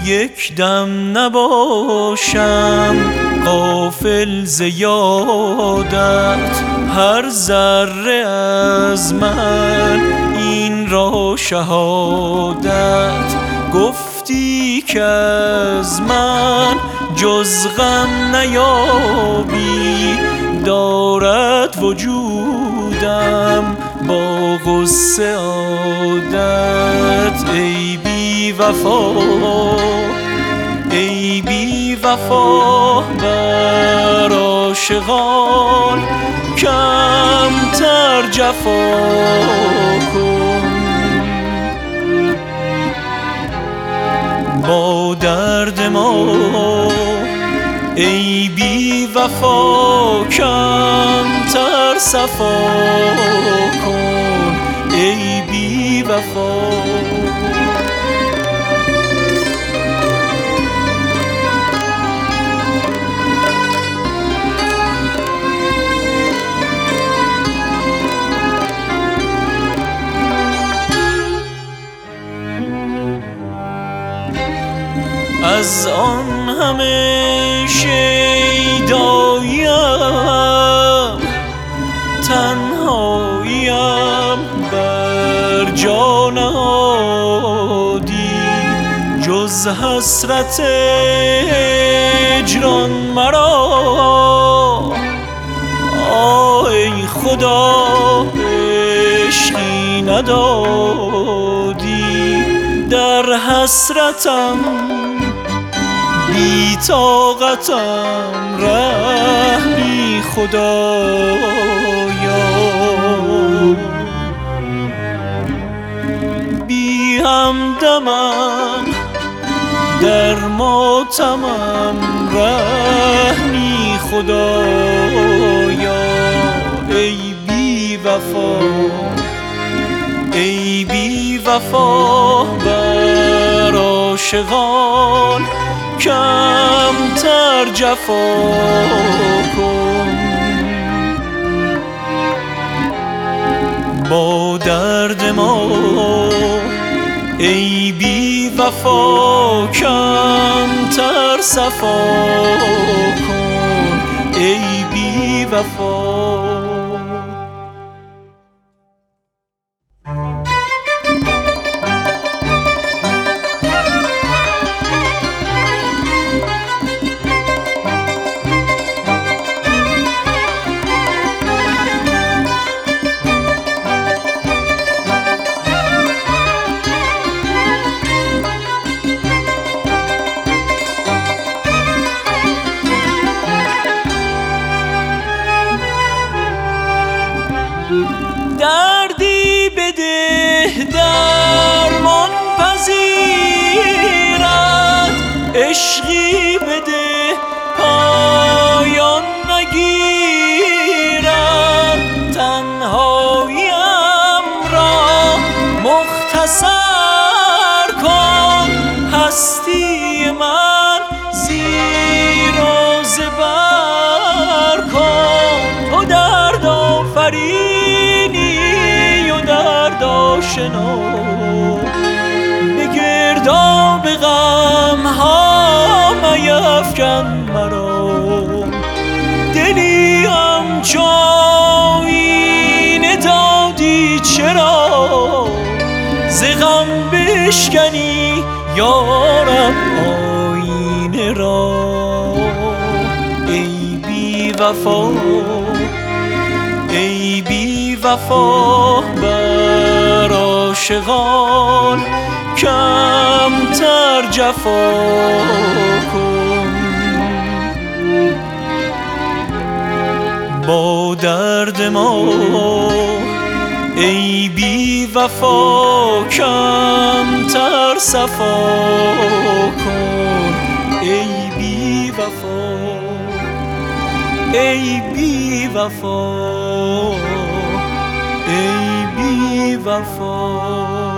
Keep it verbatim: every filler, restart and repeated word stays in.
یک دم نباشم غافل ز یادت، هر ذره از من این را شهادت. گفتی که از من جز غم نیابی، دارد وجودم با غصه عادت. ای بی وفا ای بی وفا بر عاشقان کمتر جفا کن. با درد ما ای بی وفا کمتر صفا کن. ای بی وفا از آن همه شیداییم، تنهاییم بر جا نهادی. جز حسرت هجران مرا، آه ای خدا عشقی ندادی. در حسرتم بی طاقتم رحمی خدایا. بی همدمم در ماتمم رحمی خدایا. ای بی وفا ای بی وفا بر عاشقان کمتر جفا کن. با درد ما ای بی وفا کمتر صفا کن. ای بی وفا دردی بده درمان پذیرد، عشقی بده پایان نگیرد. تنهاییم را مختصر کن، هستی من زیر و زبر کن. تو درد آفرینی و درد آشنا، به گرداب غم ها میفکن مرا. دلی همچو آیینه دادی چرا، ز غم بشکنی یارب آیینه را. ای بی وفا ای بی وفا بر عاشقان کمتر جفا کن. با درد ما ای بی وفا کمتر صفا کن. ای بی وفا ای بی وفا ای بی وفا